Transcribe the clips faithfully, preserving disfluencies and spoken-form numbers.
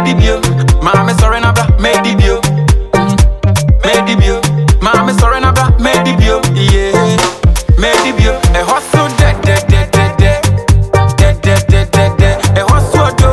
made it bio. Mama sorry na bra, made it bio. Made it bio. Mama sorry na bra, made it bio. Yeah, made it bio. A hustle dead, dead, dead, dead, dead, dead, dead, dead, dead, dead. A hustle do.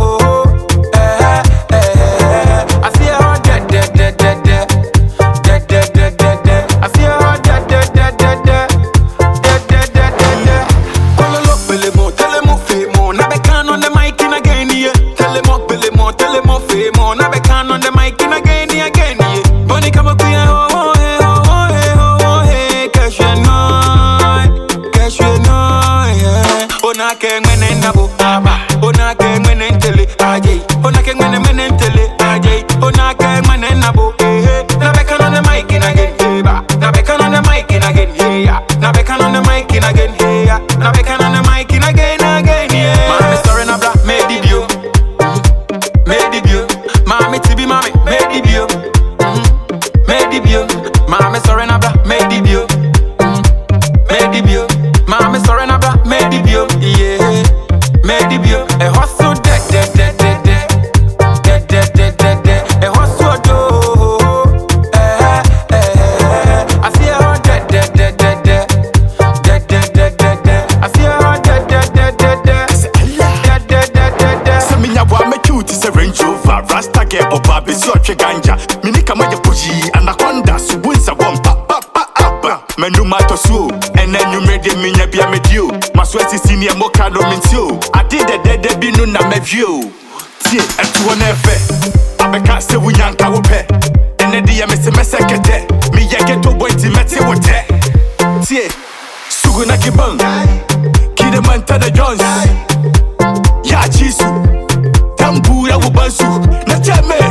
Eh, eh, eh. I see her dead, dead, dead, dead, dead, dead, dead, dead, dead, dead. I see her dead, dead, dead, dead, dead, dead, dead, dead, dead, dead. Call up, Billy Mo, tell him off Mo. Now they can on the mic in again, yeah. Tell him off Billy Mo, tell him off Mo. Now they can on the mic in again, again, yeah. Bunny come up here, oh, oh, hey, oh, oh, hey, oh, oh, hey. Cash you know, cash you know, yeah. Oh, na ke mene nabo, aba. Oh, na ke mene ntele, ajay. Oh, na ke mene mene ntele, ajay. Oh, na ke mene nabo, eh, eh. Now they can on the mic in again, hey, ba. Now they can on the mic in again, hey, yeah. Now they can on the mic in again, hey, yeah. Now they can on the mic in again, again, yeah. Mama sorry na bra, made it bio. Made it bio. Mama tibi mama, made it bio. Made it bio. Mama sorry na bra, made it bio. Made it bio. Mama sorry na bra, made it bio. Yeah, made it bio. A hustle dead, dead, dead, dead, dead, dead, dead, dead, dead. A hustle do. Eh, eh, eh. I see her dead, dead, dead, dead, dead, dead, dead, dead, dead, dead. I see her dead, dead, dead, dead, dead, dead, dead, dead, dead, dead. Seminya wa me cute is a Range Rover. Rasta get oba be so che ganja. Minika moja puji anaconda subunsa wampa pa pa pa. Menu mato su and then you made me nya bia me dio. Masweti senior moka no mintio. I did the dead dead binu na me view. Tie etu one efe. Abeka se wunyanka wo pe. Ene de ya me se mesekete. Me ye geto boy ti mete wo te. Tie suguna kibang. Kide mantana Jones. Ya chisu tambura wo bansu na chame